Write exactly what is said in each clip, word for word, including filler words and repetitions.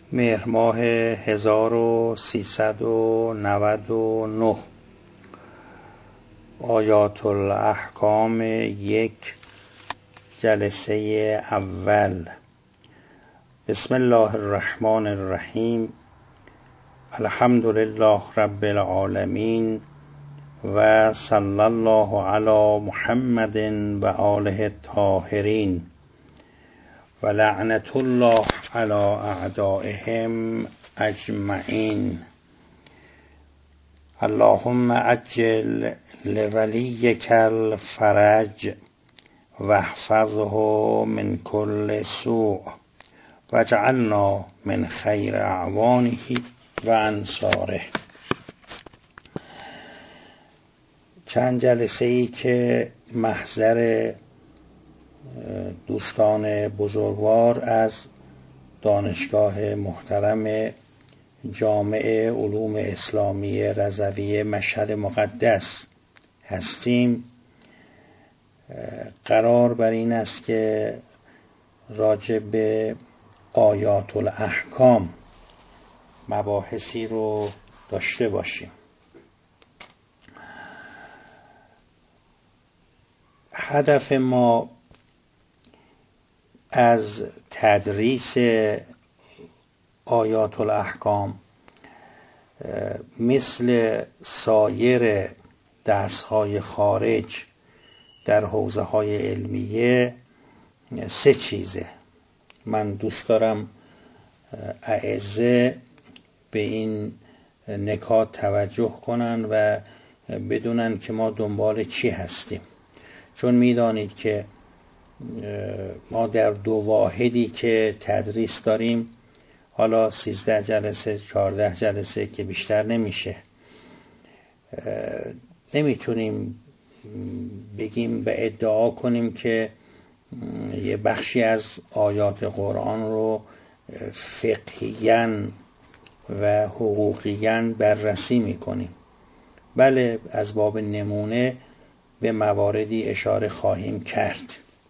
مهر ماه هزار و سیصد و نود و نه آیات الاحکام یک جلسه اول. بسم الله الرحمن الرحیم. الحمد لله رب العالمین و صلی الله علی محمد و آله الطاهرین و لعنت الله علی اعدائهم اجمعین. اللهم عجل لولیک الفرج واحفظه من كل سوء واجعلنا من خیر اعوانه و انصاره. چند جلسه ای که محضر دوستان بزرگوار از دانشگاه محترم جامع علوم اسلامی رضوی مشهد مقدس هستیم، قرار بر این است که راجع به آیات الاحکام مباحثی رو داشته باشیم. هدف ما از تدریس آیات الاحکام مثل سایر درس‌های خارج در حوزه‌های علمیه سه چیزه. من دوست دارم اعزه به این نکات توجه کنن و بدونن که ما دنبال چی هستیم، چون میدانید که ما در دو واحدی که تدریس داریم، حالا سیزده جلسه چهارده جلسه که بیشتر نمیشه، نمیتونیم بگیم و ادعا کنیم که یه بخشی از آیات قرآن رو فقهیاً و حقوقیاً بررسی میکنیم. بله، از باب نمونه به مواردی اشاره خواهیم کرد،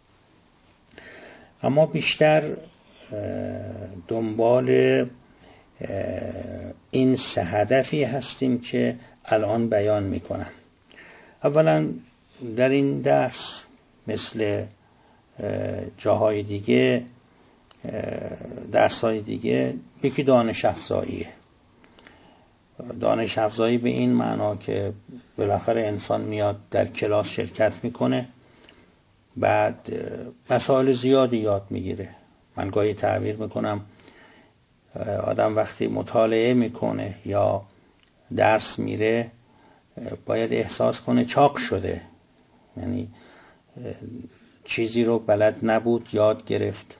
اما بیشتر دنبال این سه هدفی هستیم که الان بیان میکنم. اولا در این درس مثل جاهای دیگه، درس‌های دیگه، یکی دانش افزاییه. دانش افزایی به این معنا که بالاخره انسان میاد در کلاس شرکت میکنه، بعد مسائل زیادی یاد میگیره. من گاهی تعبیر میکنم آدم وقتی مطالعه میکنه یا درس میره باید احساس کنه چاق شده، یعنی چیزی رو بلد نبود یاد گرفت.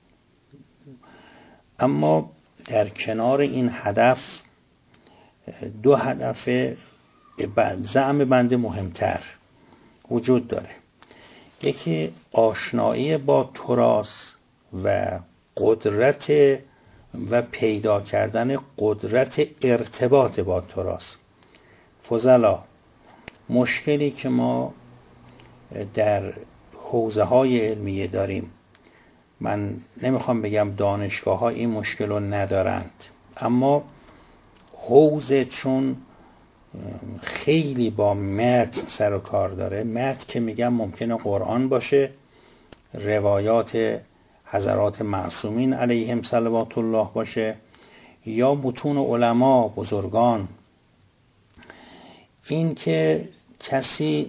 اما در کنار این هدف دو هدف زعم بنده مهمتر وجود داره. یکی آشنایی با تراث و قدرت و پیدا کردن قدرت ارتباط با تراث. فضلا، مشکلی که ما در حوزه های علمیه داریم، من نمیخوام بگم دانشگاه ها این مشکل رو ندارند، اما حوزه چون خیلی با متن سر و کار داره، متن که میگم ممکنه قرآن باشه، روایات حضرات معصومین علیهم صلوات الله باشه، یا متون علما بزرگان. این که کسی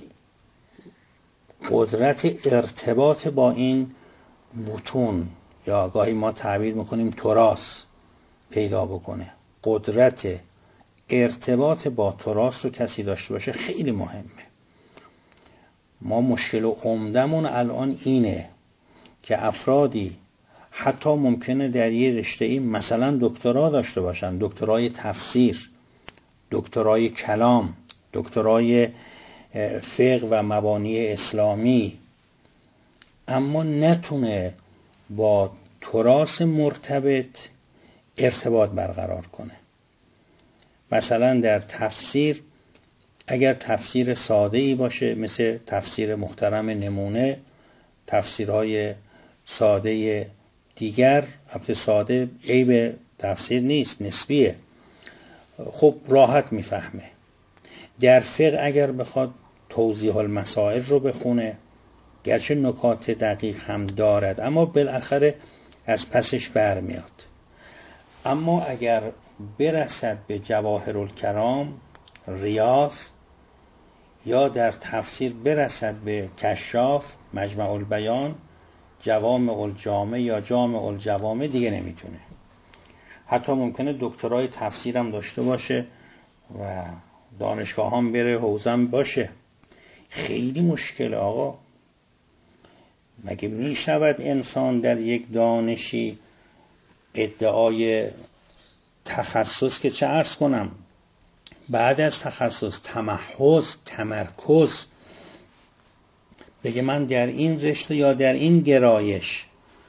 قدرت ارتباط با این متون یا گاهی ما تعبیر میکنیم تراث پیدا بکنه، قدرت ارتباط با تراث رو کسی داشته باشه، خیلی مهمه. ما مشکل و عمدمون الان اینه که افرادی حتی ممکنه در یه رشته‌ای مثلا دکترا داشته باشن، دکترای تفسیر، دکترای کلام، دکترای فقه و مبانی اسلامی، اما نتونه با تراث مرتبط ارتباط برقرار کنه. مثلا در تفسیر اگر تفسیر ساده‌ای باشه مثل تفسیر محترم نمونه، تفسیرهای ساده دیگر، البته ساده عیب تفسیر نیست، نسبیه. خب راحت میفهمه. در فقه اگر بخواد توضیح المسائل رو بخونه، گرچه نکات دقیق هم دارد اما بالاخره از پسش برمیاد. اما اگر برسد به جواهر الکرام، ریاض، یا در تفسیر برسد به کشاف، مجمع البیان، جوامع الجامع یا جامع الجوامع، دیگه نمیتونه. حتی ممکنه دکترای تفسیر هم داشته باشه و دانشگاه هم بره، حوزم باشه. خیلی مشکل آقا. مگه میشود انسان در یک دانشی ادعای تخصص، که چه عرض کنم، بعد از تخصص تمحض، تمرکز، بگه من در این رشته یا در این گرایش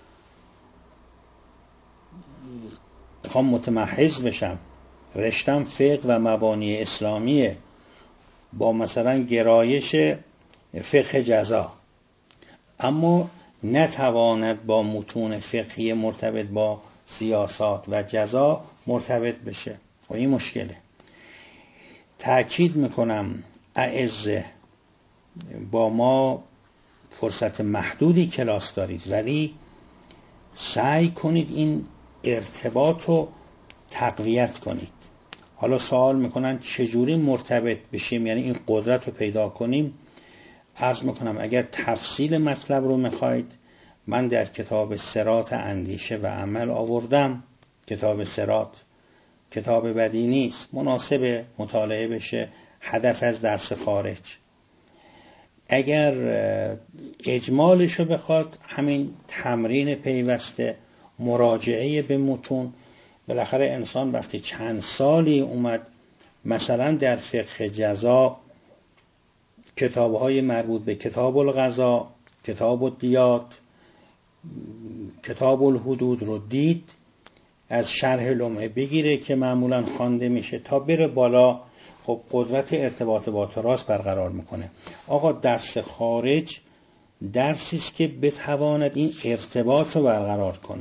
میخوام متمحض بشم، رشتم فقه و مبانی اسلامیه با مثلا گرایش فقه جزا، اما نتواند با متون فقهی مرتبط با سیاست و جزا مرتبط بشه. و این مشکله. تأکید میکنم اعزه، با ما فرصت محدودی کلاس دارید، ولی سعی کنید این ارتباط رو تقویت کنید. حالا سوال میکنن چجوری مرتبط بشیم، یعنی این قدرت رو پیدا کنیم. عرض میکنم اگر تفصیل مطلب رو میخواید، من در کتاب صراط اندیشه و عمل آوردم. کتاب صراط کتاب بدی نیست، مناسب مطالعه بشه، هدف از درس خارج. اگر اجمالشو بخواد، همین تمرین پیوسته، مراجعه به متون. بالاخره انسان وقتی چند سالی اومد مثلا در فقه جزا کتاب‌های مربوط به کتاب القضا، کتاب الدیات، کتاب الحدود رو دید، از شرح لمعه بگیره که معمولا خوانده میشه تا بره بالا، خب قدرت ارتباط با تراث برقرار میکنه. آقا درس خارج درسی است که بتواند این ارتباط رو برقرار کنه.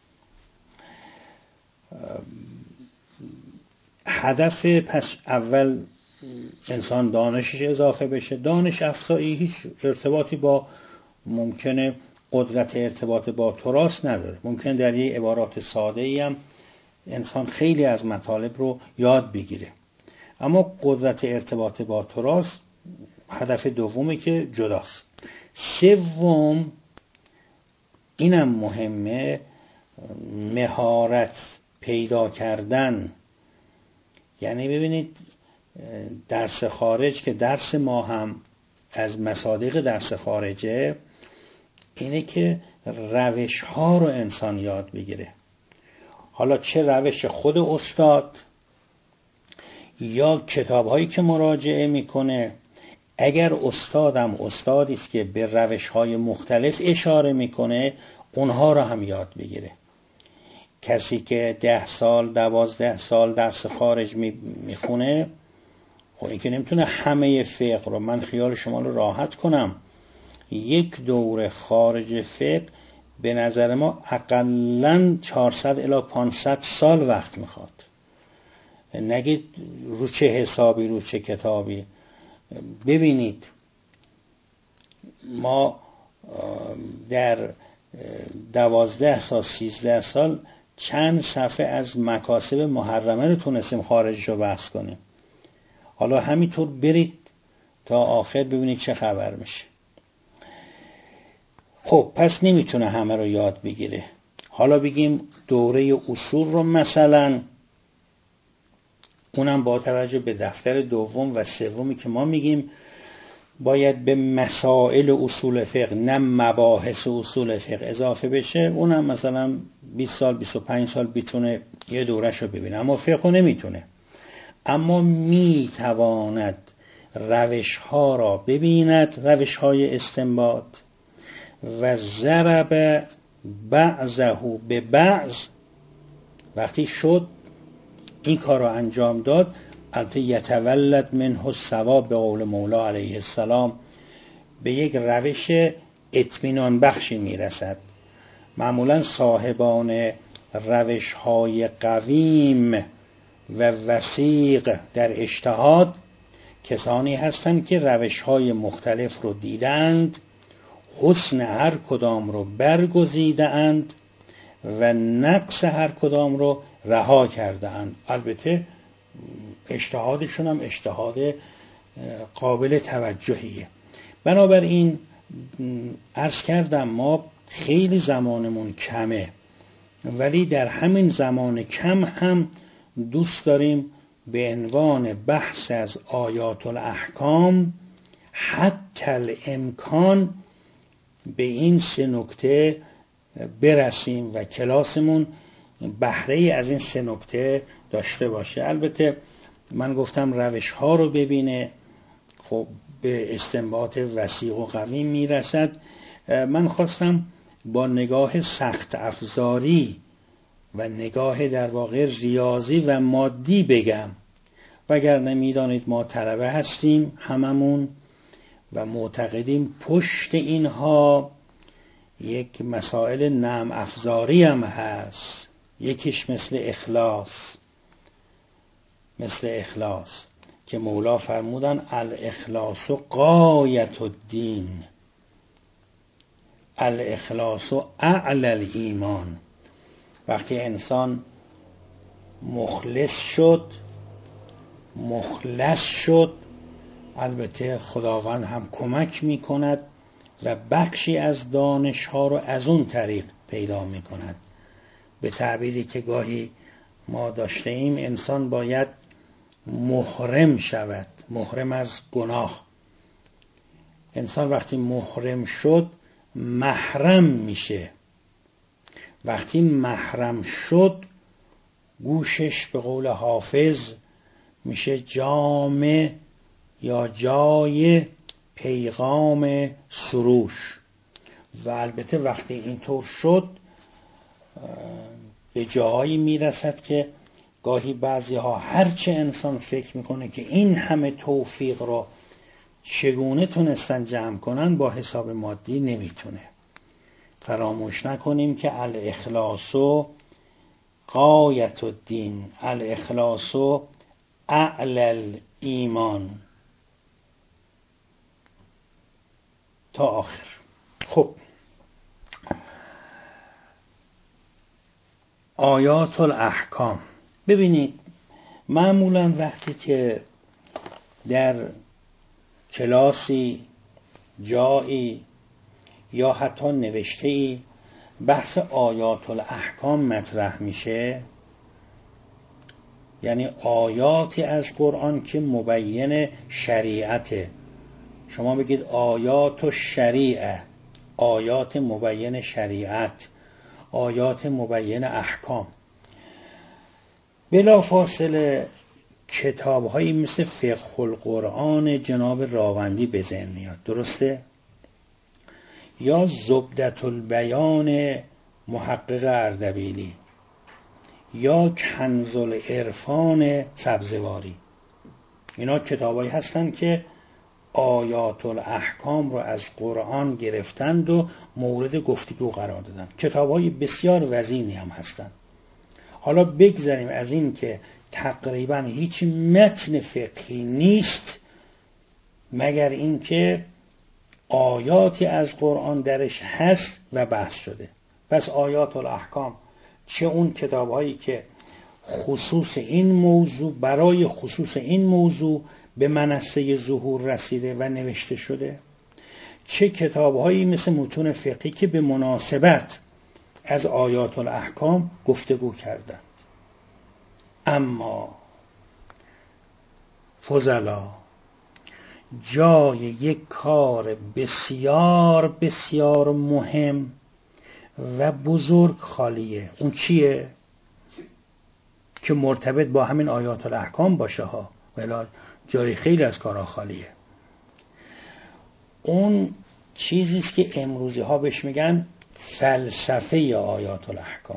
هدف پس اول انسان دانشش اضافه بشه. دانش افزایی هیچ ارتباطی با ممکنه قدرت ارتباط با تراث نداره. ممکن در یه عبارات ساده ای هم انسان خیلی از مطالب رو یاد بگیره، اما قدرت ارتباط با تراث هدف دومی که جداست. سوم، اینم مهمه، مهارت پیدا کردن. یعنی ببینید درس خارج که درس ما هم از مصادیق درس خارجه، اینه که روش ها رو انسان یاد بگیره. حالا چه روش خود استاد یا کتاب هایی که مراجعه میکنه. اگر استادم استادی است که به روش های مختلف اشاره میکنه، اونها رو هم یاد بگیره. کسی که ده سال دوازده سال درس خارج میخونه، خب این که نمیتونه همه فقه رو، من خیال شما رو راحت کنم، یک دوره خارج فقه به نظر ما اقلاً چهارصد الی پانصد سال وقت میخواد. نگید رو چه حسابی، رو چه کتابی. ببینید ما در دوازده سال سیزده سال چند صفحه از مکاسب محرمه رو تونستیم خارجش رو بحث کنیم. حالا همینطور برید تا آخر ببینید چه خبر میشه. خب پس نمیتونه همه رو یاد بگیره. حالا بگیم دوره اصول رو مثلا، اونم با توجه به دفتر دوم و سومی که ما میگیم باید به مسائل اصول فقه نه مباحث اصول فقه اضافه بشه، اونم مثلا بیست سال بیست و پنج سال بیتونه یه دورش رو ببینه، اما فقه نمیتونه. اما میتواند روش ها را ببیند، روش های استنباط، و ضرب بعضه به بعض. وقتی شد این کار را انجام داد، البته یتولد منه الثواب به قول مولا علیه السلام، به یک روش اطمینان بخشی میرسد. معمولا صاحبان روش‌های قویم و وثیق در اجتهاد کسانی هستند که روش‌های مختلف رو دیدند، حسن هر کدام رو برگزیدند و نقص هر کدام رو رها کردند. البته اجتهادشون هم اجتهاد قابل توجهیه. بنابراین عرض کردم ما خیلی زمانمون کمه، ولی در همین زمان کم هم دوست داریم به عنوان بحث از آیات الاحکام حتی الامکان به این سه نکته برسیم و کلاسمون بهره از این سه نکته داشته باشه. البته من گفتم روش ها رو ببینه، خب به استنباط وسیع و قوی میرسد. من خواستم با نگاه سخت افزاری و نگاه در واقع ریاضی و مادی بگم، وگرنه میدانید ما طلبه هستیم هممون و معتقدیم پشت اینها یک مسائل نعم افزاری هم هست. یکیش مثل اخلاص، مثل اخلاص که مولا فرمودن الاخلاص غایت الدین، الاخلاص اعلی الایمان. وقتی انسان مخلص شد، مخلص شد، البته خداوند هم کمک می کند و بخشی از دانش ها رو از اون طریق پیدا می کند. به تعبیری که گاهی ما داشته ایم، انسان باید محرم شود، محرم از گناه. انسان وقتی محرم شد محرم میشه. وقتی محرم شد گوشش به قول حافظ میشه جامع یا جای پیغام سروش. و البته وقتی اینطور شد به جایی میرسد که گاهی بعضی ها هرچه انسان فکر میکنه که این همه توفیق را چگونه تونستن جمع کنن، با حساب مادی نمیتونه. فراموش نکنیم که الاخلاص غایت الدین، الاخلاص اعلی الایمان تا آخر. خب آیات الاحکام، ببینید معمولا وقتی که در کلاسی جایی یا حتی نوشته‌ای بحث آیات الاحکام مطرح میشه، یعنی آیاتی از قرآن که مبین شریعته، شما بگید آیات و شریعه، آیات مبین شریعت، آیات مبین احکام، بلا فاصله کتاب هایی مثل فقه القرآن جناب راوندی به ذهن میاد، درسته؟ یا زبدة البیان محقق اردبیلی، یا کنز العرفان سبزواری. اینا کتابایی هستن که آیات الاحکام رو از قرآن گرفتند و مورد گفتگو قرار دادن. کتابای بسیار وزینی هم هستن. حالا بگذاریم از این که تقریبا هیچ متن فقهی نیست مگر اینکه آیاتی از قرآن درش هست و بحث شده. پس آیات الاحکام، چه اون کتابهایی که خصوص این موضوع برای خصوص این موضوع به منصه ظهور رسیده و نوشته شده، چه کتابهایی مثل متون فقهی که به مناسبت از آیات الاحکام گفتگو کردند. اما فضلا جای یک کار بسیار بسیار مهم و بزرگ خالیه. اون چیه؟ که مرتبط با همین آیات الاحکام باشه ها، ولی جای خیلی از کارها خالیه. اون چیزیست که امروزی ها بهش میگن فلسفه آیات الاحکام.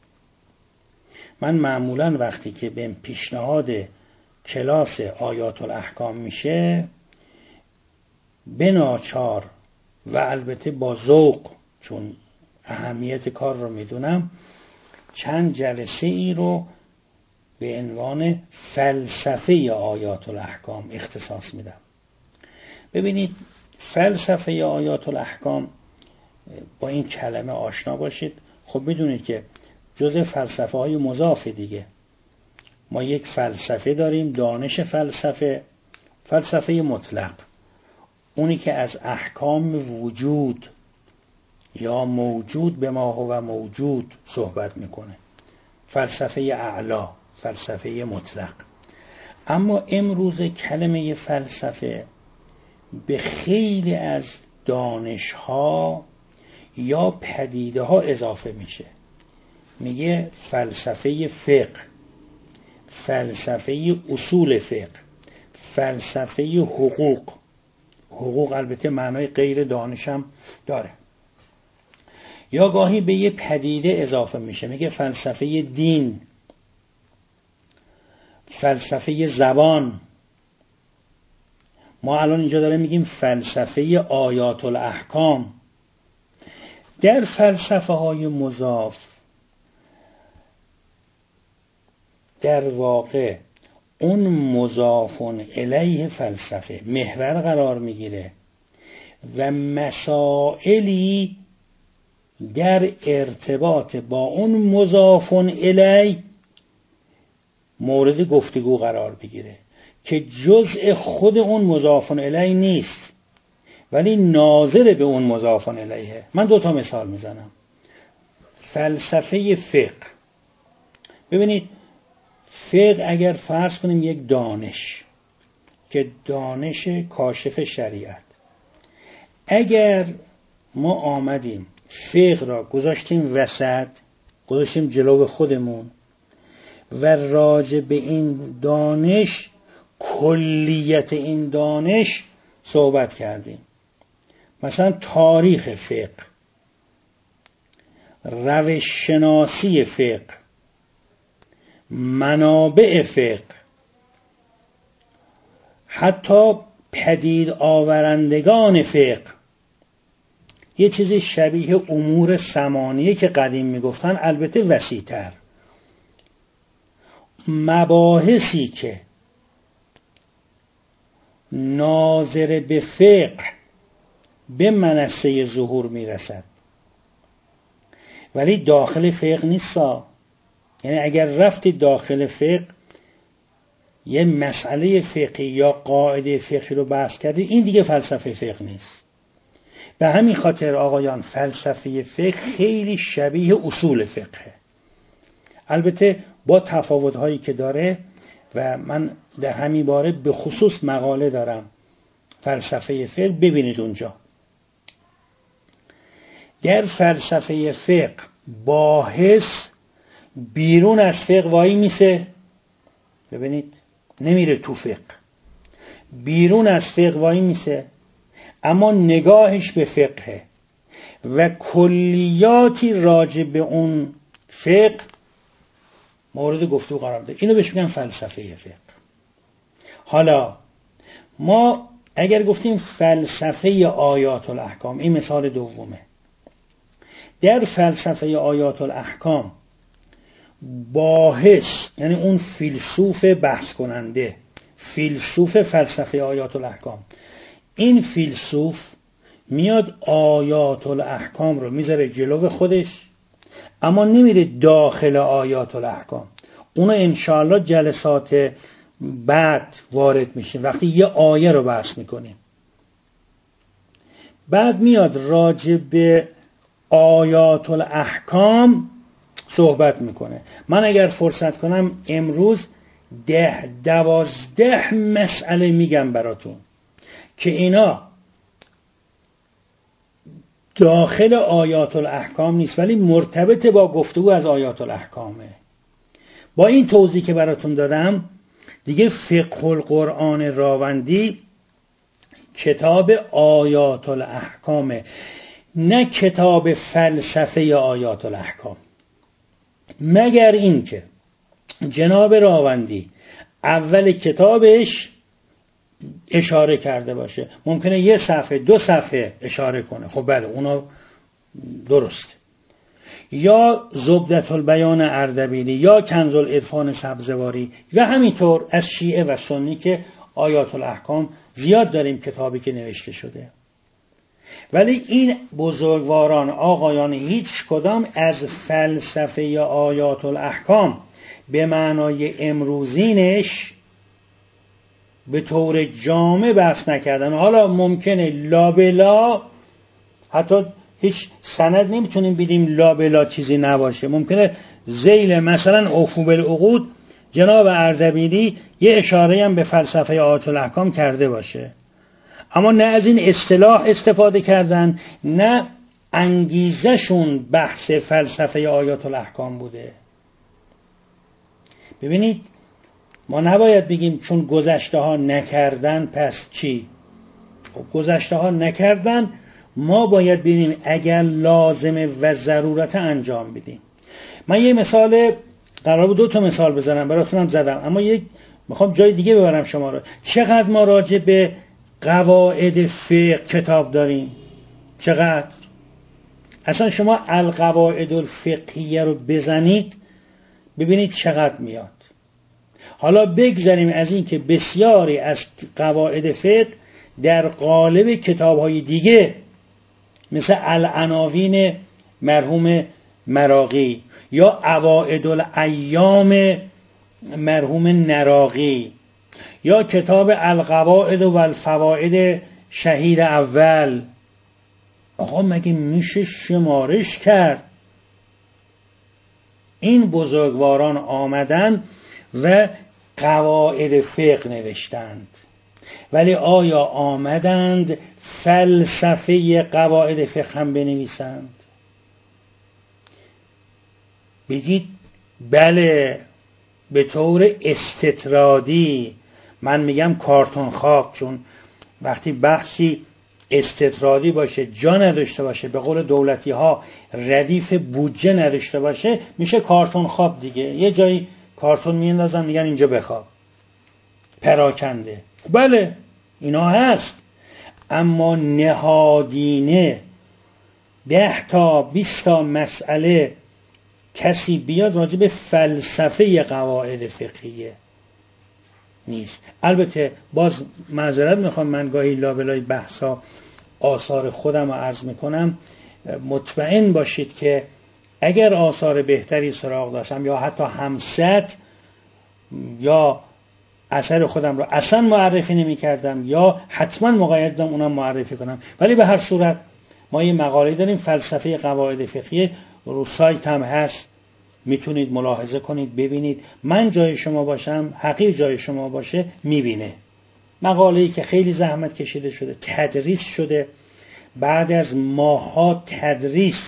من معمولا وقتی که به پیشنهاد کلاس آیات الاحکام میشه، به ناچار و البته با ذوق، چون اهمیت کار رو میدونم، چند جلسه ای رو به عنوان فلسفه آیات الاحکام اختصاص میدم. ببینید فلسفه آیات الاحکام، با این کلمه آشنا باشید. خب بدونید که جزء فلسفه های مضاف دیگه. ما یک فلسفه داریم، دانش فلسفه، فلسفه مطلق، اونی که از احکام وجود یا موجود به ما هو موجود صحبت میکنه، فلسفه اعلا، فلسفه مطلق. اما امروز کلمه فلسفه به خیلی از دانش‌ها یا پدیده ها اضافه میشه. میگه فلسفه فقه، فلسفه اصول فقه، فلسفه حقوق. حقوق البته معنای غیر دانشم داره. یا گاهی به یه پدیده اضافه میشه، میگه فلسفه دین، فلسفه زبان. ما الان اینجا داریم میگیم فلسفه آیات الاحکام. در فلسفه های مضاف در واقع اون مضاف الیه فلسفه محور قرار میگیره و مسائلی در ارتباط با اون مضاف الیه مورد گفتگو قرار بگیره که جزء خود اون مضاف الیه نیست ولی ناظر به اون مضاف الیه. من دو تا مثال میزنم. فلسفه فقه، ببینید فقه اگر فرض کنیم یک دانش که دانش کاشف شریعت، اگر ما آمدیم فقه را گذاشتیم وسط، گذاشتیم جلو خودمون و راجع به این دانش، کلیت این دانش صحبت کردیم، مثلا تاریخ فقه، روش شناسی فقه، منابع فقه، حتی پدید آورندگان فقه، یه چیزی شبیه امور ثمانیه که قدیم میگفتن، البته وسیع‌تر، مباحثی که ناظر به فقه به منصه ظهور میرسد ولی داخل فقه نیستا. یعنی اگر رفتی داخل فقه یه مسئله فقهی یا قاعده فقهی رو بحث کردی، این دیگه فلسفه فقه نیست. به همین خاطر آقایان فلسفه فقه خیلی شبیه اصول فقهه، البته با تفاوت‌هایی که داره و من در همین باره به خصوص مقاله دارم فلسفه فقه، ببینید اونجا. در فلسفه فقه باحث بیرون از فقه وای میسه، ببینید نمیره تو فقه، بیرون از فقه وای میسه اما نگاهش به فقه و کلیاتی راجع به اون فقه مورد گفتگو قرار ده. اینو بهش میگن فلسفه فقه. حالا ما اگر گفتیم فلسفه آیات الاحکام، این مثال دومه. در فلسفه آیات الاحکام باحث، یعنی اون فیلسوف بحث کننده، فیلسوف فلسفه آیات الاحکام، این فیلسوف میاد آیات الاحکام رو میذاره جلو خودش اما نمیره داخل آیات الاحکام. اونو انشاءالله جلسات بعد وارد میشه وقتی یه آیه رو بحث میکنیم. بعد میاد راجع به آیات الاحکام صحبت میکنه. من اگر فرصت کنم امروز ده دوازده مسئله میگم براتون که اینا داخل آیات الاحکام نیست ولی مرتبط با گفتگو از آیات الاحکامه. با این توضیح که براتون دادم دیگه فقه القرآن راوندی کتاب آیات الاحکامه، نه کتاب فلسفه آیات الاحکام، مگر این که جناب راوندی اول کتابش اشاره کرده باشه، ممکنه یه صفحه دو صفحه اشاره کنه، خب بله اونا درسته. یا زبدة البیان اردبیلی یا کنز العرفان سبزواری و همینطور از شیعه و سنی که آیات الاحکام زیاد داریم کتابی که نوشته شده. ولی این بزرگواران آقایان هیچ کدام از فلسفه یا آیات الاحکام به معنای امروزینش به طور جامع بحث نکردن. حالا ممکنه لابلا، حتی هیچ سند نمیتونیم بدیم لابلا چیزی نباشه، ممکنه ذیل مثلا اوفو بالعقود جناب اردبیلی یه اشاره هم به فلسفه آیات الاحکام کرده باشه، اما نه از این اصطلاح استفاده کردن، نه انگیزشون بحث فلسفه آیات الاحکام بوده. ببینید ما نباید بگیم چون گذشته ها نکردن پس چی؟ خب گذشته ها نکردن، ما باید ببینیم اگر لازمه و ضرورت انجام بدیم. من یه مثال قرار بود دو تا مثال بزنم براتونم زدم، اما یک میخوام جای دیگه ببرم شما رو. چقدر ما راجع به قواعد فقه کتاب داریم؟ چقدر؟ اصلا شما القواعد الفقهیه رو بزنید ببینید چقدر میاد. حالا بگذاریم از این که بسیاری از قواعد فقه در قالب کتاب‌های دیگه مثل العناوین مرحوم مراغی یا عوائد الایام مرحوم نراقی یا کتاب القواعد و الفوائد شهید اول، آقا مگه میشه شمارش کرد؟ این بزرگواران آمدن و قواعد فقه نوشتند، ولی آیا آمدند فلسفه قواعد فقه هم بنویسند؟ بگید بله به طور استطرادی. من میگم کارتون خواب، چون وقتی بحثی استطرادی باشه، جا نداشته باشه، به قول دولتی ها ردیف بودجه نداشته باشه، میشه کارتون خواب دیگه. یه جایی کارتون میندازن میگن اینجا بخواب، پراکنده. بله اینا هست، اما نهادینه ده تا بیست تا مسئله کسی بیاد راجع به فلسفه قواعد فقهیه نیست. البته باز معذرت میخوام، من گاهی لابلای بحثا آثار خودم رو عرض میکنم. مطمئن باشید که اگر آثار بهتری سراغ داشتم یا حتی همسط یا اثر خودم رو اصلا معرفی نمی کردم یا حتما مقید دارم اونم معرفی کنم. ولی به هر صورت ما یه مقاله داریم فلسفه قواعد فقهیه، رو سایت هم هست، میتونید ملاحظه کنید ببینید. من جای شما باشم، حقیر جای شما باشه، میبینه. مقاله‌ای که خیلی زحمت کشیده شده، تدریس شده، بعد از ماها تدریس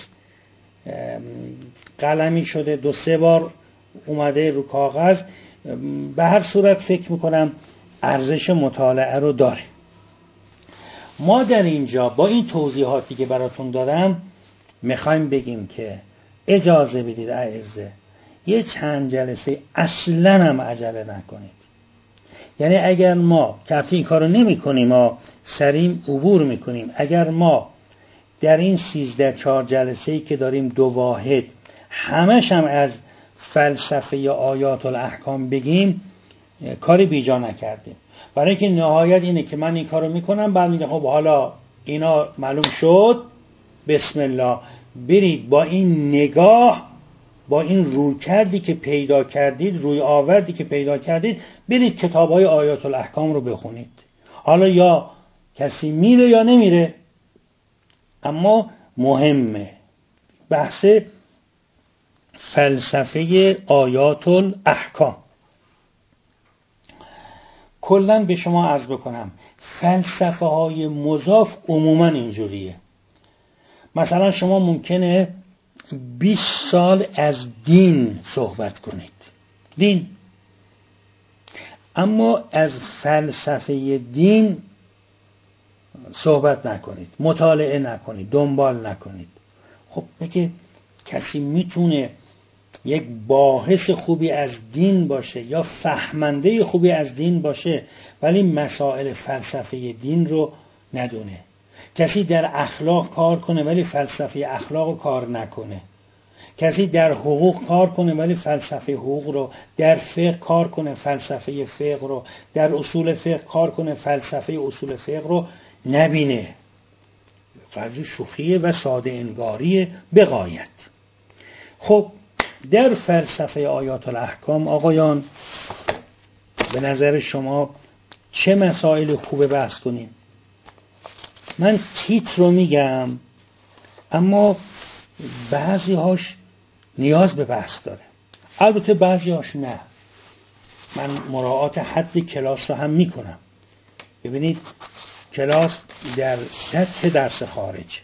قلمی شده، دو سه بار اومده رو کاغذ. به هر صورت فکر میکنم ارزش مطالعه رو داره. ما در اینجا با این توضیحاتی که براتون دادم میخوایم بگیم که اجازه بدید اعزه یه چند جلسه اصلا هم عجله نکنید. یعنی اگر ما که این کارو نمی کنیم، ما سریم عبور میکنیم، اگر ما در این سیزده چهار جلسه‌ای که داریم دو واحد همش هم از فلسفه یا آیات الاحکام بگیم، کاری بیجا نکردیم. برای اینکه نهایت اینه که من این کارو میکنم، بعد میگم خب حالا اینا معلوم شد، بسم الله برید با این نگاه، با این روی کردی که پیدا کردید، روی آوردی که پیدا کردید، برید کتاب‌های آیات الاحکام رو بخونید. حالا یا کسی میره یا نمیره، اما مهمه بحث فلسفه آیات الاحکام. کلاً به شما عرض بکنم فلسفه های مضاف عموماً اینجوریه. مثلا شما ممکنه بیست سال از دین صحبت کنید، دین، اما از فلسفه دین صحبت نکنید، مطالعه نکنید، دنبال نکنید. خب بگه کسی میتونه یک باحث خوبی از دین باشه یا فهمنده خوبی از دین باشه ولی مسائل فلسفه دین رو ندونه. کسی در اخلاق کار کنه ولی فلسفه اخلاق رو کار نکنه. کسی در حقوق کار کنه ولی فلسفه حقوق رو، در فقه کار کنه فلسفه فقه رو، در اصول فقه کار کنه فلسفه اصول فقه رو نبینه. قضیه شوخیه و ساده انگاریه به غایت. خب در فلسفه آیات الاحکام آقایان به نظر شما چه مسائل خوبه بحث کنیم؟ من تیتر رو میگم اما بعضی هاش نیاز به بحث داره، البته بعضی هاش نه. من مراعات حد کلاس رو هم میکنم. ببینید کلاس در سطح درس خارج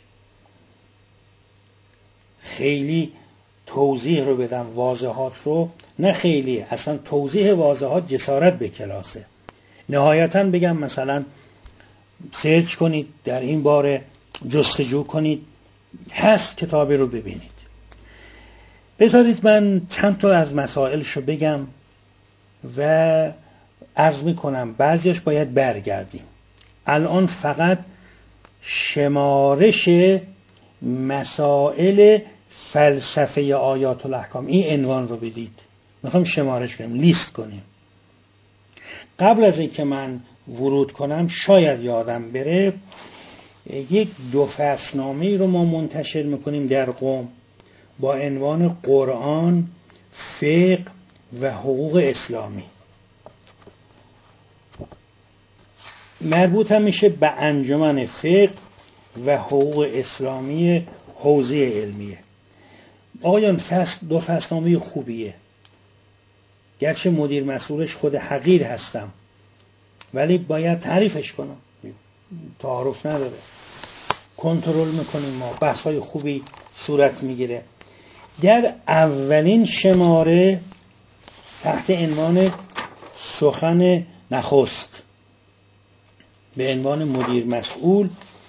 خیلی توضیح رو بدم، واضحات رو نه، خیلی اصلا توضیح واضحات جسارت به کلاسه. نهایتاً بگم مثلا سرچ کنید در این باره، جستجو کنید، هست کتابی رو ببینید. بذارید من چند تا از مسائلشو بگم و عرض میکنم بعضیش باید برگردیم. الان فقط شمارش مسائل فلسفه آیات الاحکام این عنوان رو بدید، میخوام شمارش کنیم، لیست کنیم. قبل از اینکه من ورود کنم شاید یادم بره، یک دو فصلنامه رو ما منتشر میکنیم در قم با عنوان قرآن، فقه و حقوق اسلامی. مربوط هم میشه به انجمن فقه و حقوق اسلامی حوزه علمیه. آقایان فصل دو فصلنامه خوبیه، گرچه مدیر مسئولش خود حقیر هستم ولی باید تعریفش کنم، تعارف نداره، کنترل میکنیم ما، بحث‌های خوبی صورت میگیره. در اولین شماره تحت عنوان سخن نخست به عنوان مدیر مسئول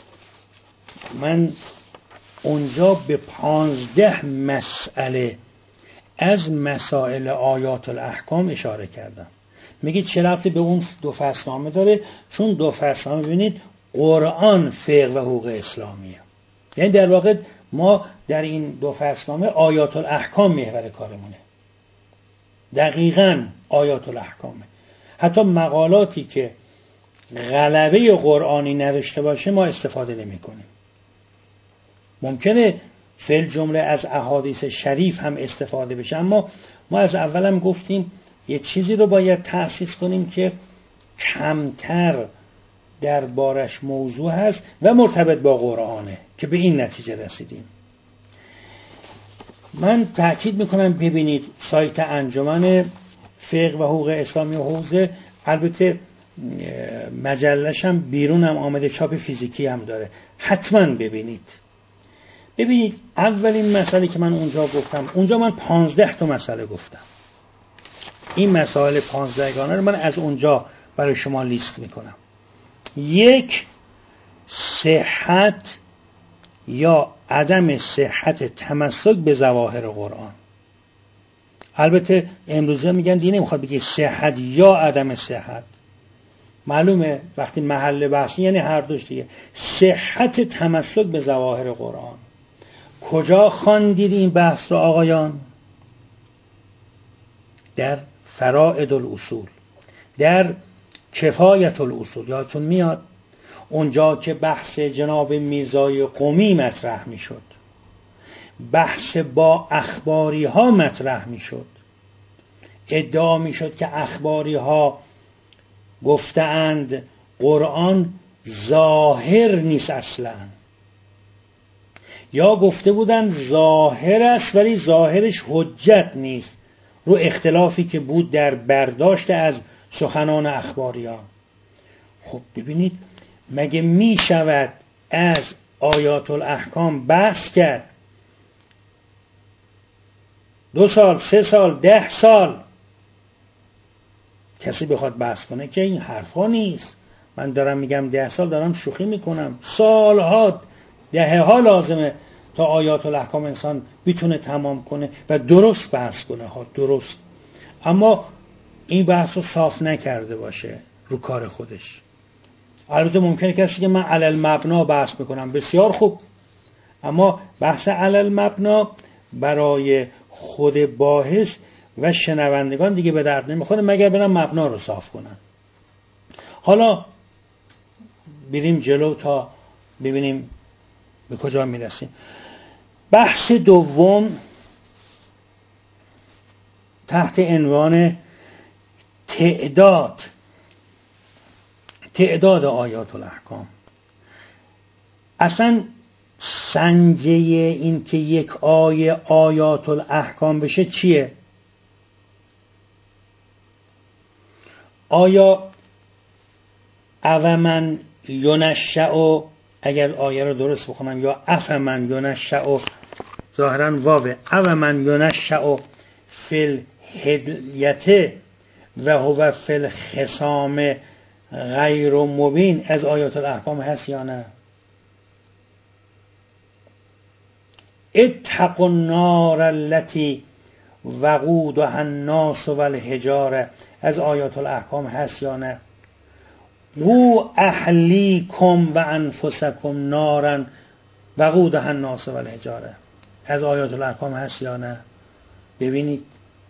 من اونجا به پانزده مسئله از مسائل آیات الاحکام اشاره کردم. میگه چه ربطی به اون دو فصلنامه داره؟ چون دو فصلنامه ببینید قرآن، فقه و حقوق اسلامیه. یعنی در واقع ما در این دو فصلنامه آیات الاحکام محور کارمونه، دقیقاً آیات الاحکامه. حتی مقالاتی که غلبه قرآنی نوشته باشه ما استفاده نمی کنیم. ممکنه فعل جمله از احادیث شریف هم استفاده بشه، اما ما از اول هم گفتیم یه چیزی رو باید تأسیس کنیم که کمتر در بارش موضوع هست و مرتبط با قرآنه، که به این نتیجه رسیدیم. من تأکید میکنم ببینید سایت انجمن فقه و حقوق اسلامی و حوزه، البته مجلش هم بیرون هم آمده، چاپ فیزیکی هم داره، حتما ببینید. ببینید اولین مسئله که من اونجا گفتم، اونجا من پانزده تا مسئله گفتم. این مسائل پانزدهگانه رو من از اونجا برای شما لیست میکنم. یک، صحت یا عدم صحت تمسک به ظواهر قرآن. البته امروزه میگن دیگه نمیخواد بگه صحت یا عدم صحت، معلومه وقتی محل بحثی یعنی هر دوش دیگه. صحت تمسک به ظواهر قرآن کجا خواندید این بحث رو آقایان؟ در فرائد الاصول، در کفایت الاصول. یادتون میاد اونجا که بحث جناب میرزای قمی مطرح میشد، بحث با اخباری ها مطرح میشد، ادعا میشد که اخباری ها گفتند قرآن ظاهر نیست اصلا، یا گفته بودند ظاهر است ولی ظاهرش حجت نیست، رو اختلافی که بود در برداشت از سخنان اخباریان. خب ببینید مگه می شود از آیات الاحکام بحث کرد دو سال، سه سال، ده سال کسی بخواد بحث کنه؟ که این حرفا نیست. من دارم میگم ده سال، دارم شوخی میکنم، سالها، دهه ها لازمه تا آیات الاحکام انسان بتونه تمام کنه و درست بحث کنه ها، درست. اما این بحث رو صاف نکرده باشه رو کار خودش. البته ممکنه کسی که من علل مبنا بحث میکنم، بسیار خوب، اما بحث علل مبنا برای خود باحث و شنوندگان دیگه به درد نمیخوره مگر برن مبنا رو صاف کنن. حالا بریم جلو تا ببینیم به کجا میرسیم. بحث دوم تحت عنوان تعداد تعداد آیات الاحکام. اصلا سنجه این که یک آیه آیات الاحکام بشه چیه؟ آیا اومن ینشأ، اگر آیه رو درست بخونم، یا افمن ینشأ، ظاهرا واوه، اومن ینشأ فی الهدیة و هو فی الخصام غیر مبین، از آیات الاحکام هست یا نه؟ اتقوا النار التي وقودها الناس والحجاره، از آیات الاحکام هست یا نه؟ قوا اهلیکم و انفسکم نارا وقودها الناس والحجاره، از آیات الاحکام هست یا نه؟ ببینید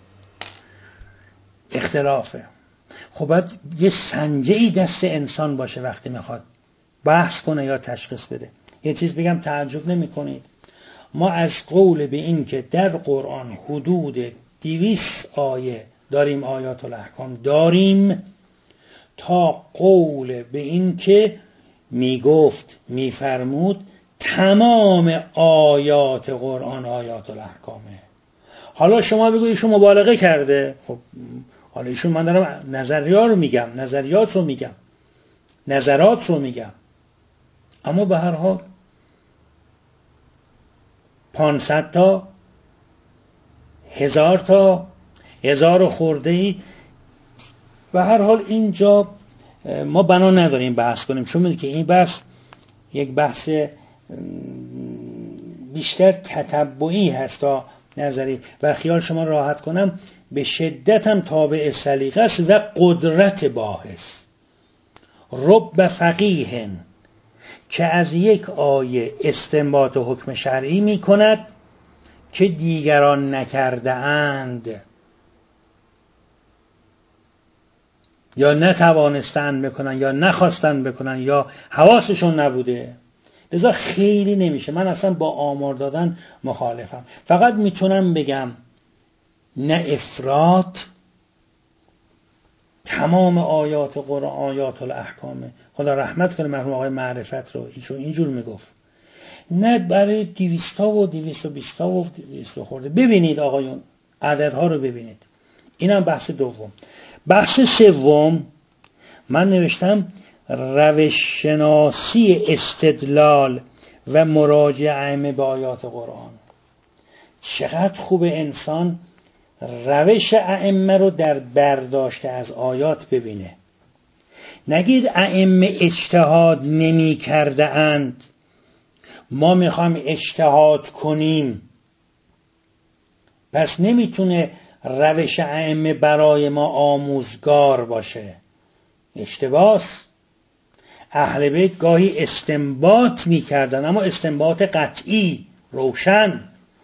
اختلافه. خب باید یه سنجه‌ای دست انسان باشه وقتی میخواد بحث کنه یا تشخیص بده. یه چیز بگم تعجب نمی کنید، ما از قول به این که در قرآن حدود دویست آیه داریم آیات الاحکام داریم، تا قول به این که میگفت میفرمود تمام آیات قرآن آیات الاحکامه. حالا شما بگو ایشون مبالغه کرده، خب حالا ایشون، من دارم نظریات رو میگم، نظریات رو میگم، نظرات رو میگم، اما به هر حال پانصد تا، هزار تا، هزار و خورده ای، به هر حال اینجا ما بنا نداریم بحث کنیم، چون میگه که این بحث یک بحث بیشتر تتبعی هست تا نظری و خیال شما راحت کنم به شدت هم تابع سلیقه است و قدرت باحث. رب فقیه که از یک آیه استنباط حکم شرعی می کند که دیگران نکرده اند یا نتوانستند بکنن یا نخواستند بکنن یا حواسشون نبوده، لذا خیلی نمیشه. من اصلا با آمار دادن مخالفم، فقط میتونم بگم نه افراط، تمام آیات قرآن آیات الاحکامه، خدا رحمت کنه مرحوم آقای معرفت رو، ایشون اینجور میگفت، نه برای دویستا و دویست و بیستا و دویست خورده. ببینید آقایون عددها رو ببینید. اینم بحث دوم. بحث سوم من نوشتم روش شناسی استدلال و مراجعه ائمه به آیات قرآن. چقدر خوب انسان روش ائمه رو در برداشت از آیات ببینه. نگید ائمه اجتهاد نمی کرده اند، ما میخوایم اجتهاد کنیم، پس نمیتونه روش ائمه برای ما آموزگار باشه. اشتباس. اهل بیت گاهی استنباط میکردن، اما استنباط قطعی روشن،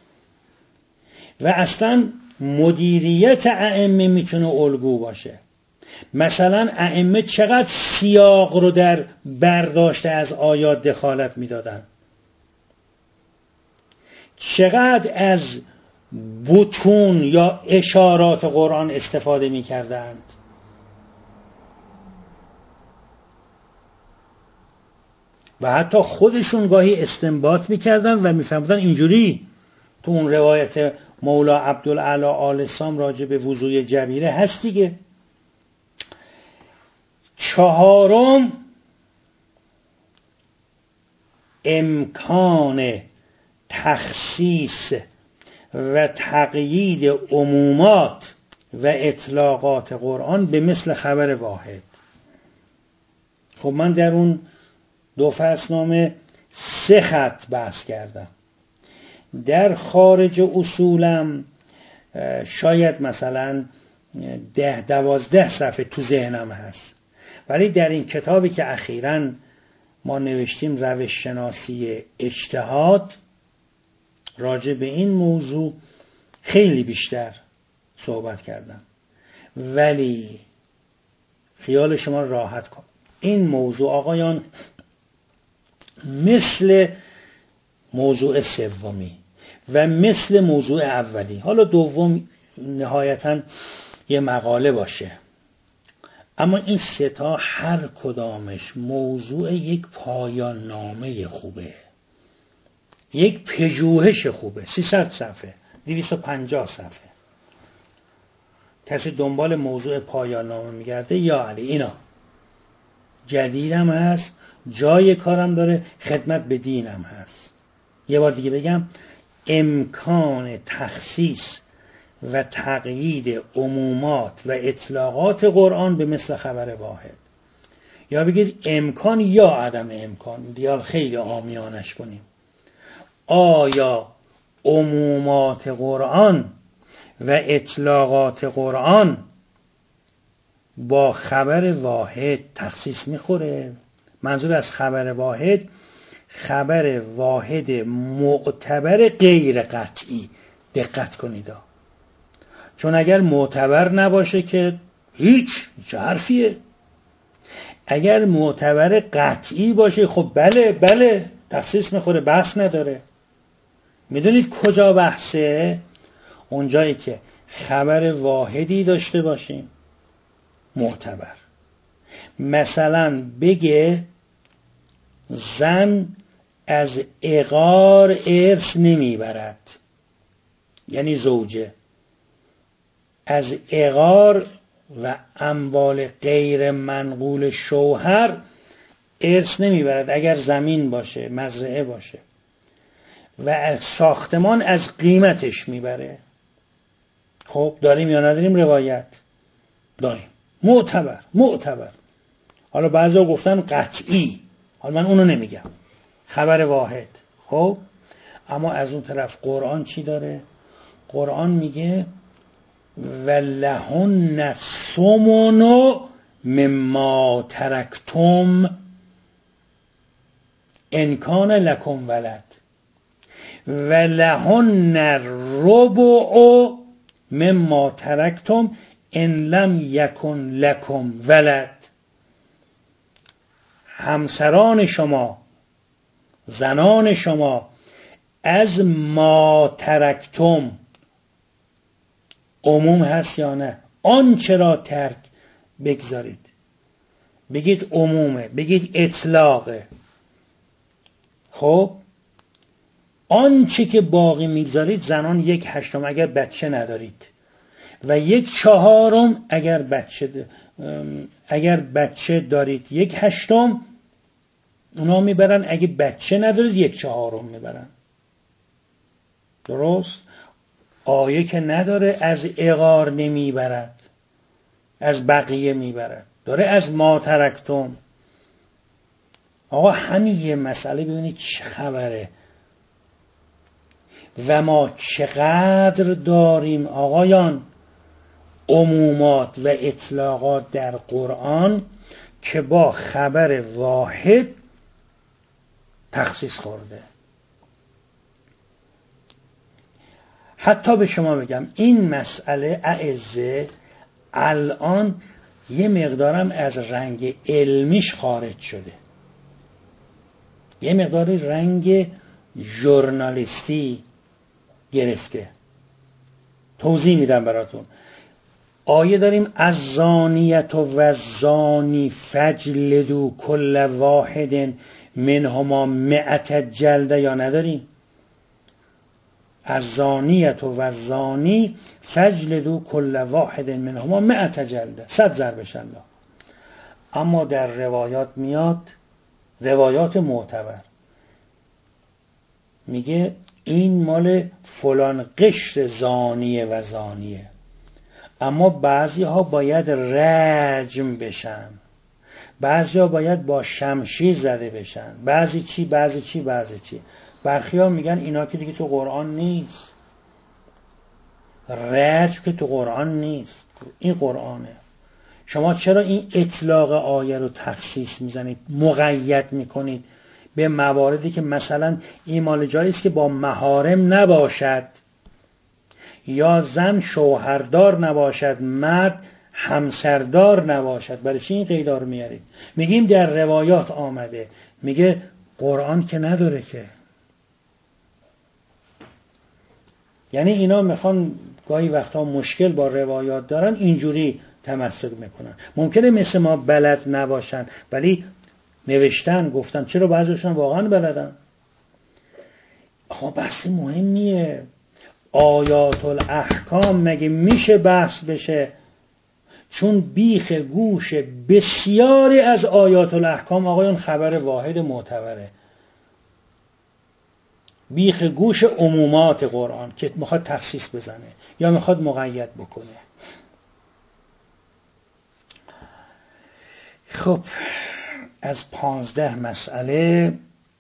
و اصلا مدیریت ائمه میتونه الگو باشه. مثلا ائمه چقدر سیاق رو در برداشت از آیات دخالت میدادن، چقدر از بطون یا اشارات قرآن استفاده میکردند. و حتی خودشون گاهی استنباط میکردن و میفهمدن اینجوری. تو اون روایت مولا عبدالعلی آل سام راجع به وضوی جبیره هست دیگه. چهارم، امکان تخصیص و تقیید عمومات و اطلاقات قرآن به مثل خبر واحد. خب من در اون دو فصلنامه سه خط بحث کردم. در خارج اصولم شاید مثلا ده دوازده صفحه تو ذهنم هست، ولی در این کتابی که اخیراً ما نوشتیم روش شناسی اجتهاد، راجع به این موضوع خیلی بیشتر صحبت کردم، ولی خیال شما راحت کن این موضوع آقایان مثل موضوع سومی و مثل موضوع اولی، حالا دوم نهایتاً یه مقاله باشه، اما این سه تا هر کدامش موضوع یک پایان نامه خوبه، یک پژوهش خوبه. سیصد صفحه، دویست و پنجاه صفحه. کسی دنبال موضوع پایان نامه میگرده یا علی اینا جدیدم هست، جای کارم داره، خدمت به دینم هست. یه بار دیگه بگم، امکان تخصیص و تقیید عمومات و اطلاقات قرآن به مثل خبر واحد، یا بگید امکان یا عدم امکان، دیال خیلی عامیانش کنیم. آیا عمومات قرآن و اطلاقات قرآن با خبر واحد تخصیص میخوره؟ منظور از خبر واحد، خبر واحد معتبر غیر قطعی. دقت کنید، چون اگر معتبر نباشه که هیچ چه حرفیه. اگر معتبر قطعی باشه خب بله بله تخصیص میخوره، بحث نداره. میدونید کجا بحثه؟ اونجایی که خبر واحدی داشته باشیم معتبر. مثلا بگه زن از عقار ارث نمیبرد، یعنی زوجه از عقار و اموال غیر منقول شوهر ارث نمیبرد اگر زمین باشه، مزرعه باشه، و از ساختمان از قیمتش میبره. خب داریم یا نداریم روایت؟ داریم. معتبر معتبر. حالا بعضا گفتن قطعی، حالا من اونو نمیگم، خبر واحد. خب اما از اون طرف قرآن چی داره؟ قرآن میگه ولهن الثمن مما ترکتم ان کان لکم ولد ولهن الربع مما ترکتم ان لم یکن لکم ولد. همسران شما، زنان شما، از ما ترکتم، عموم هست یا نه؟ آنچه را ترک بگذارید، بگید عمومه، بگید اطلاقه. خب آنچه که باقی میگذارید، زنان یک هشتم اگر بچه ندارید و یک چهارم اگر بچه اگر بچه دارید، یک هشتم اونا میبرن، اگه بچه ندارید یک چهارم میبرن. درست؟ آیه که نداره از عقار نمیبرد، از بقیه میبرد، داره از ما ترکتم. آقا همین یه مسئله ببینید چه خبره و ما چقدر داریم آقایان عمومات و اطلاقات در قرآن که با خبر واحد تخصیص خورده. حتی به شما بگم این مسئله اعزه الان یه مقدارم از رنگ علمیش خارج شده، یه مقداری رنگ ژورنالیستی گرفته. توضیح میدم براتون. آیه داریم الزانیة و الزانی فجلدوا کل واحد منهما مئة جلده، یا نداریم؟ الزانیة و الزانی فجلدوا کل واحد منهما مئة جلده، صد ضرب الله. اما در روایات میاد، روایات معتبر، میگه این مال فلان قشر زانیه و زانیه، اما بعضی ها باید رجم بشن، بعضی ها باید با شمشیر زده بشن، بعضی چی بعضی چی بعضی چی. برخی ها میگن اینا که دیگه تو قرآن نیست، رجم که تو قرآن نیست، این قرآنه. شما چرا این اطلاق آیه رو تخصیص میزنید، مقید میکنید به مواردی که مثلا این مال جایی است که با محارم نباشد، یا زن شوهردار نباشد، مرد همسردار نباشد. برای چی این قیدا رو میارید؟ میگیم در روایات آمده، میگه قرآن که نداره که. یعنی اینا میخوان گاهی وقتا مشکل با روایات دارن، اینجوری تمسک میکنن. ممکنه مثل ما بلد نباشن ولی نوشتن گفتن، چرا بعضیشون واقعا بلدن. آقا بحث مهمیه. آیات الاحکام مگه میشه بحث بشه؟ چون بیخ گوش بسیاری از آیات الاحکام آقایون خبر واحد معتبره. بیخ گوش عمومات قرآن که میخواد تخصیص بزنه یا میخواد مقید بکنه. خب از پانزده مسئله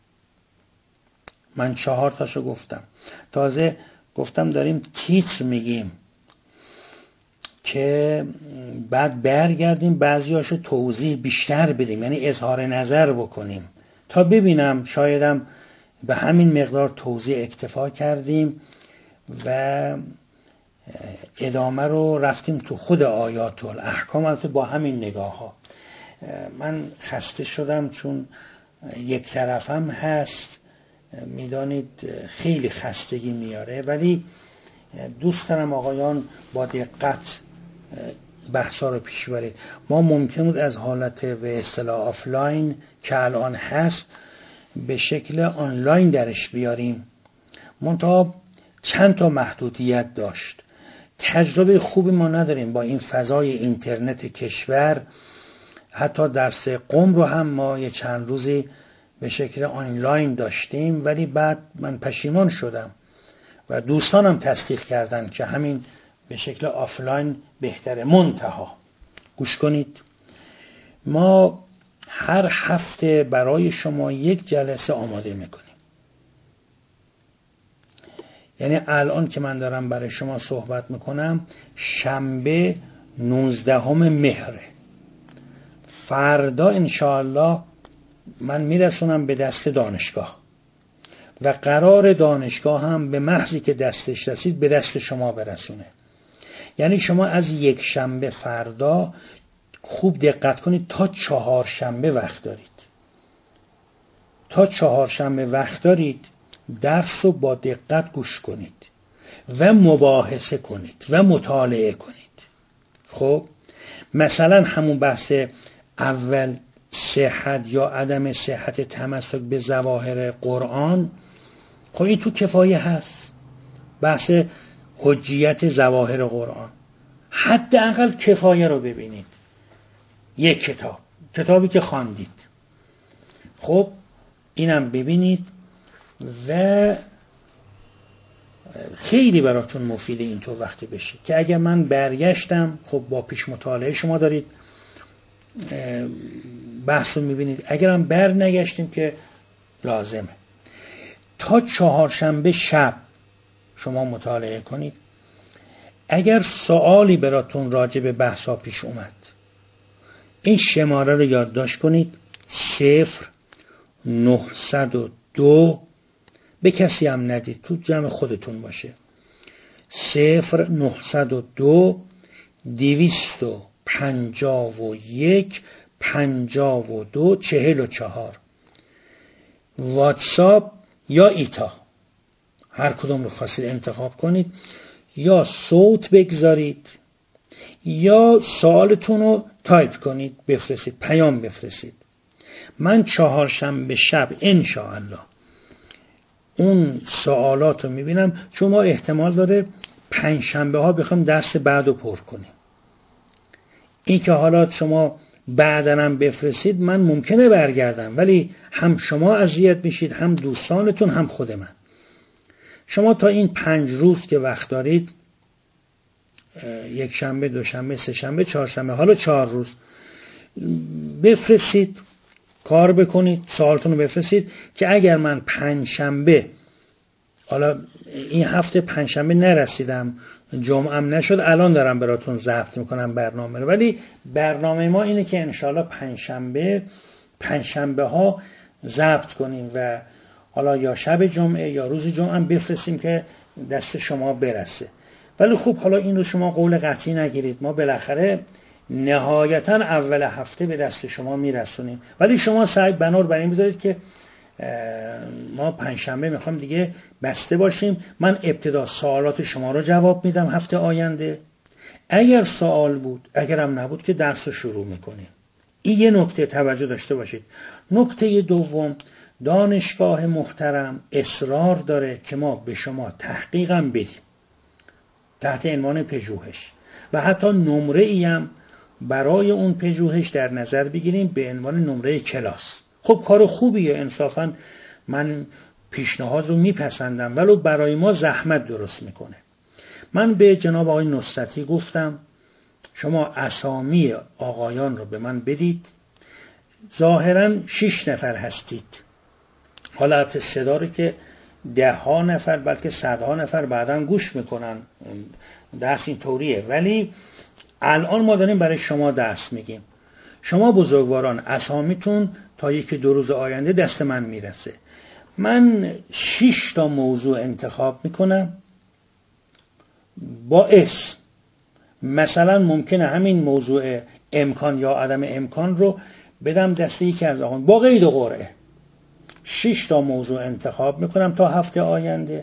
من چهار تاشو گفتم. تازه گفتم داریم تیتر میگیم که بعد برگردیم بعضیاشو توضیح بیشتر بدیم، یعنی اظهار نظر بکنیم تا ببینم شایدم به همین مقدار توضیح اکتفا کردیم و ادامه رو رفتیم تو خود آیات الاحکام، البته با همین نگاه ها. من خسته شدم چون یک طرفم هست، میدانید خیلی خستگی میاره، ولی دوست دارم آقایان با دقت بحثا رو پیش برید. ما ممکن بود از حالت به اصطلاح آفلاین که الان هست به شکل آنلاین درش بیاریم، منتها چند تا محدودیت داشت. تجربه خوبی ما نداریم با این فضای اینترنت کشور. حتی درس قم رو هم ما یه چند روزی به شکل آنلاین داشتیم، ولی بعد من پشیمان شدم و دوستانم تصدیق کردن که همین به شکل آفلاین بهتره. منتها گوش کنید، ما هر هفته برای شما یک جلسه آماده میکنیم. یعنی الان که من دارم برای شما صحبت میکنم شنبه نوزدهم مهره، فردا انشاءالله من میرسونم به دست دانشگاه و قرار دانشگاه هم به محضی که دستش رسید به دست شما برسونه. یعنی شما از یک شنبه فردا خوب دقت کنید تا چهار شنبه وقت دارید. تا چهار شنبه وقت دارید درس رو با دقت گوش کنید و مباحثه کنید و مطالعه کنید. خب مثلا همون بحث اول صحت یا عدم صحت تمسک به ظواهر قرآن، خب این تو کفایه هست. بحث حجیت ظواهر قرآن، حداقل کفایه رو ببینید. یک کتاب کتابی که خواندید خب اینم ببینید و خیلی براتون مفیده اینطور وقتی بشه که اگر من برگشتم خب با پیش مطالعه شما دارید بحث رو میبینید، اگرم بر نگشتیم که لازمه. تا چهارشنبه شب شما مطالعه کنید. اگر سوالی براتون راجع به بحثا پیش اومد این شماره رو یادداشت کنید: صفر نهصد و دو، به کسی هم ندید، تو جمع خودتون باشه، صفر نهصد و دو دویست و پنجاه و یک پنجاه و دو چهل و چهار. واتساپ یا ایتا، هر کدوم رو خواستید انتخاب کنید، یا صوت بگذارید یا سوالتون رو تایپ کنید بفرستید، پیام بفرستید. من چهارشنبه شب انشاءالله اون سوالات رو میبینم، چون ما احتمال داره پنجشنبه ها بخوام درس بعد رو پر کنیم. این که حالا شما بعدنم بفرستید من ممکنه برگردم، ولی هم شما اذیت میشید هم دوستانتون هم خود من. شما تا این پنج روز که وقت دارید، یک شنبه، دو شنبه، سه شنبه، چهار شنبه، حالا چهار روز بفرستید، کار بکنید، سوالتون رو بفرستید که اگر من پنج شنبه، حالا این هفته پنج شنبه نرسیدم، جمعم نشد، الان دارم براتون ضبط میکنم برنامه رو، ولی برنامه ما اینه که انشاءالله پنج شنبه پنج شنبه ها ضبط کنیم و حالا یا شب جمعه یا روز جمعه هم بفرستیم که دست شما برسه. ولی خب حالا این رو شما قول قطعی نگیرید، ما بالاخره نهایتا اول هفته به دست شما میرسونیم، ولی شما سعی بنار بر این بذارید که ما پنجشنبه میخوام دیگه بسته باشیم. من ابتدا سوالات شما رو جواب میدم هفته آینده، اگر سوال بود اگرم نبود که درس رو شروع میکنیم. این یه نکته توجه داشته باشید. نکته دوم، دانشگاه محترم اصرار داره که ما به شما تحقیقم بدیم تحت عنوان پژوهش و حتی نمره ای هم برای اون پژوهش در نظر بگیریم به عنوان نمره کلاس. خب کار خوبیه، انصافا من پیشنهاد رو میپسندم، ولو برای ما زحمت درست میکنه. من به جناب آقای نصرتی گفتم شما اسامی آقایان رو به من بدید. ظاهرا شش نفر هستید، حالا البته صدا رو که ده ها نفر بلکه صدها نفر بعداً گوش میکنن، درس این طوریه، ولی الان ما داریم برای شما درس میگیم. شما بزرگواران اسامیتون تا یکی دو روز آینده دست من میرسه. من شش تا موضوع انتخاب میکنم با اسم. مثلا ممکنه همین موضوع امکان یا عدم امکان رو بدم دست یکی از آقایان با قید و قرعه. شش تا موضوع انتخاب میکنم تا هفته آینده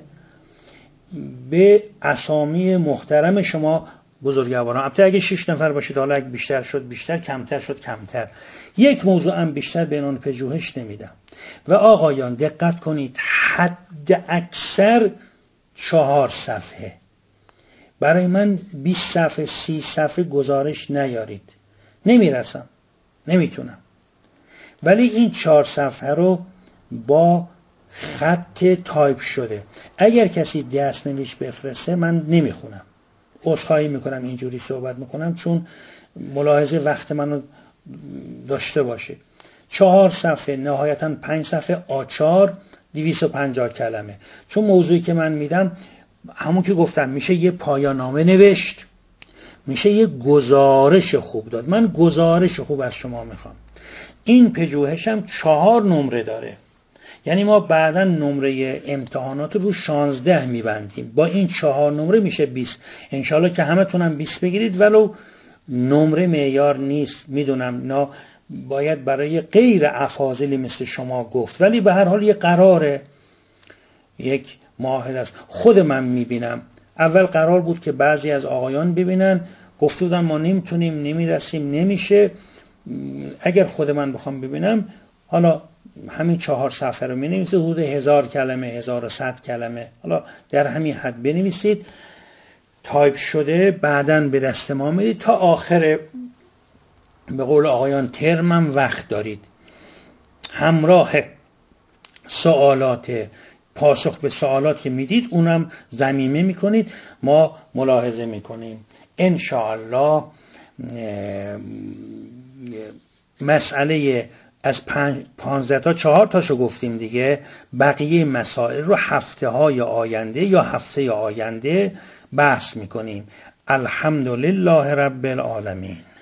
به اسامی محترم شما بزرگواران. البته اگه شش نفر باشید، حالا اگه بیشتر شد بیشتر، کمتر شد کمتر، یک موضوع هم بیشتر به عنوان پژوهش نمیدم. و آقایان دقت کنید، حد اکثر چهار صفحه. برای من بیست صفحه سی صفحه گزارش نیارید، نمیرسم، نمیتونم. ولی این چهار صفحه رو با خط تایپ شده اگر کسی دست نویش بفرسته من نمیخونم، عذرخواهی میکنم اینجوری صحبت میکنم چون ملاحظه وقت منو داشته باشه. چهار صفحه، نهایتا پنج صفحه آچار، دویست و پنجاه کلمه. چون موضوعی که من میدم همون که گفتم میشه یه پایان نامه نوشت، میشه یه گزارش خوب داد. من گزارش خوب از شما میخوام. این پژوهشم چهار نمره داره، یعنی ما بعدا نمره امتحانات رو شانزده میبندیم، با این چهار نمره میشه بیست. انشالله که همه تونم بیست بگیرید، ولو نمره معیار نیست، میدونم نه باید برای غیر افاضلی مثل شما گفت، ولی به هر حال یه قراره، یک معاهده است. خود من میبینم اول قرار بود که بعضی از آقایان ببینن، گفته بودن ما نمیتونیم، نمیرسیم، نمیشه. اگر خود من بخوام ببینم، حالا همین چهار صفحه رو می‌نویسید، حدود هزار کلمه، هزار و صد کلمه، حالا در همین حد بنویسید، تایپ شده، بعداً به دست ما میدید تا آخر، به قول آقایان ترمم وقت دارید. همراه سوالات، پاسخ به سوالات که میدید اونم ضمیمه میکنید، ما ملاحظه میکنیم. انشاءالله مسئله از پانزده تا چهار تاشو گفتیم دیگه، بقیه مسائل رو هفته های آینده یا هفته آینده بحث میکنیم. الحمدلله رب العالمین.